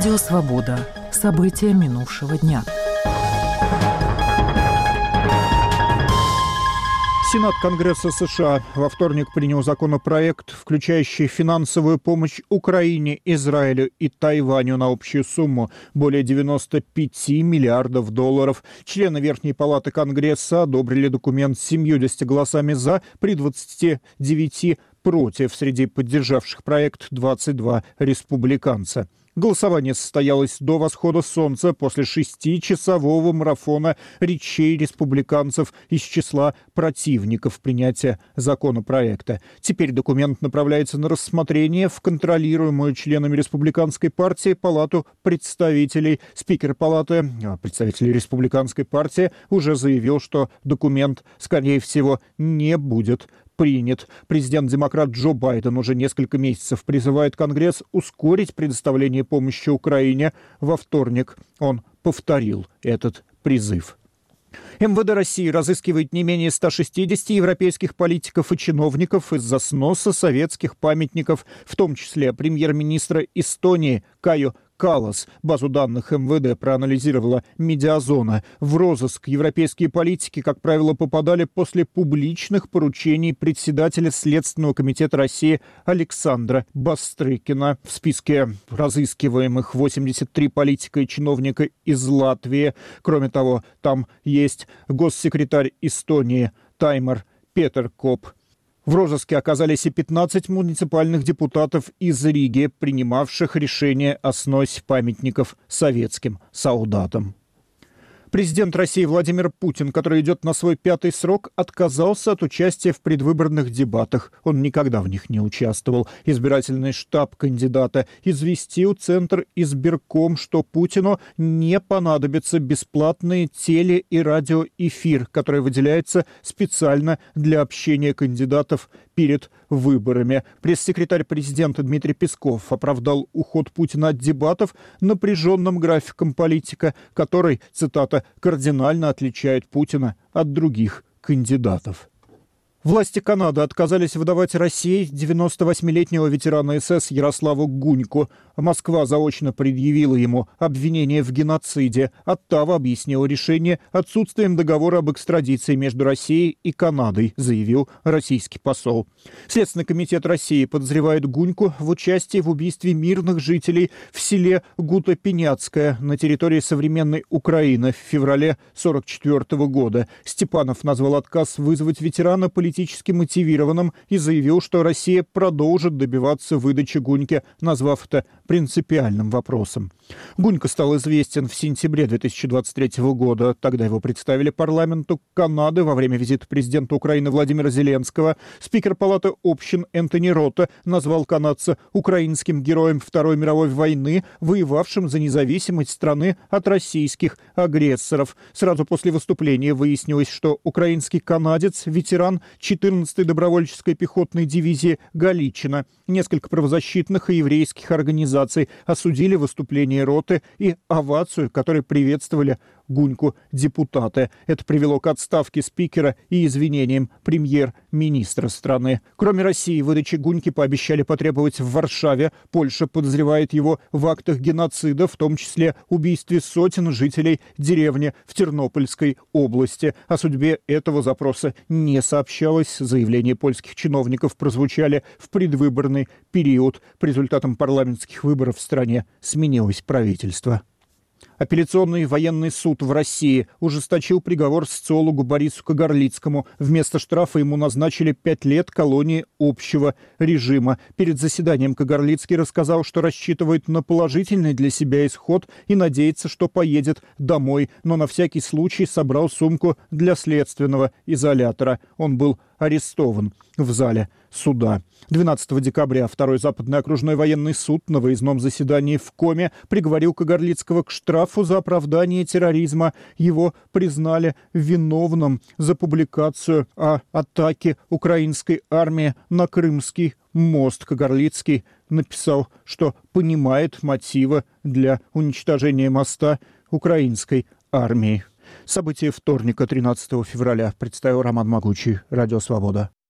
Радио «Свобода». События минувшего дня. Сенат Конгресса США во вторник принял законопроект, включающий финансовую помощь Украине, Израилю и Тайваню на общую сумму более 95 миллиардов долларов. Члены Верхней палаты Конгресса одобрили документ с 70 голосами «за» при 29 против. Среди поддержавших проект 22 республиканца. Голосование состоялось до восхода солнца после 6-часового марафона речей республиканцев из числа противников принятия законопроекта. Теперь документ направляется на рассмотрение в контролируемую членами республиканской партии Палату представителей. Спикер Палаты представителей республиканской партии уже заявил, что документ, скорее всего, не будет принят. Президент-демократ Джо Байден уже несколько месяцев призывает Конгресс ускорить предоставление помощи Украине. Во вторник он повторил этот призыв. МВД России разыскивает не менее 160 европейских политиков и чиновников из-за сноса советских памятников, в том числе премьер-министра Эстонии Каю Каллас. Базу данных МВД проанализировала Медиазона. В розыск европейские политики, как правило, попадали после публичных поручений председателя Следственного комитета России Александра Бастрыкина. В списке разыскиваемых 83 политика и чиновника из Латвии. Кроме того, там есть госсекретарь Эстонии Таймар Петеркоп. В розыске оказались и 15 муниципальных депутатов из Риги, принимавших решение о сносе памятников советским солдатам. Президент России Владимир Путин, который идет на свой 5-й срок, отказался от участия в предвыборных дебатах. Он никогда в них не участвовал. Избирательный штаб кандидата известил Центр избирком, что Путину не понадобится бесплатный теле- и радиоэфир, который выделяется специально для общения кандидатов перед выборами. Пресс-секретарь президента Дмитрий Песков оправдал уход Путина от дебатов напряженным графиком политика, который, цитата, «кардинально отличает Путина от других кандидатов». Власти Канады отказались выдавать России 98-летнего ветерана СС Ярославу Гуньку. Москва заочно предъявила ему обвинение в геноциде. Оттава объяснила решение отсутствием договора об экстрадиции между Россией и Канадой, заявил российский посол. Следственный комитет России подозревает Гуньку в участии в убийстве мирных жителей в селе Гуто-Пеняцкое на территории современной Украины в феврале 1944 года. Степанов назвал отказ вызвать ветерана политически мотивированным и заявил, что Россия продолжит добиваться выдачи Гуньки, назвав это принципиальным вопросом. Гунька стал известен в сентябре 2023 года. Тогда его представили парламенту Канады во время визита президента Украины Владимира Зеленского. Спикер Палаты общин Энтони Рота назвал канадца украинским героем Второй мировой войны, воевавшим за независимость страны от российских агрессоров. Сразу после выступления выяснилось, что украинский канадец – ветеран 14-й добровольческой пехотной дивизии «Галичина». Несколько правозащитных и еврейских организаций осудили выступление Роты и овацию, которой приветствовали Гуньку депутаты. Это привело к отставке спикера и извинениям премьер-министра страны. Кроме России, выдачи Гуньки пообещали потребовать в Варшаве. Польша подозревает его в актах геноцида, в том числе убийстве сотен жителей деревни в Тернопольской области. О судьбе этого запроса не сообщалось. Заявления польских чиновников прозвучали в предвыборный период. По результатам парламентских выборов в стране сменилось правительство. Апелляционный военный суд в России ужесточил приговор социологу Борису Кагарлицкому. Вместо штрафа ему назначили 5 лет колонии общего режима. Перед заседанием Кагарлицкий рассказал, что рассчитывает на положительный для себя исход и надеется, что поедет домой, но на всякий случай собрал сумку для следственного изолятора. Он был арестован в зале суда. 12 декабря Второй Западный окружной военный суд на выездном заседании в Коме приговорил Кагарлицкого к штрафу за оправдание терроризма. Его признали виновным за публикацию о атаке украинской армии на Крымский мост. Кагарлицкий написал, что понимает мотивы для уничтожения моста украинской армии. События вторника, 13 февраля, представил Роман Могучий, Радио «Свобода».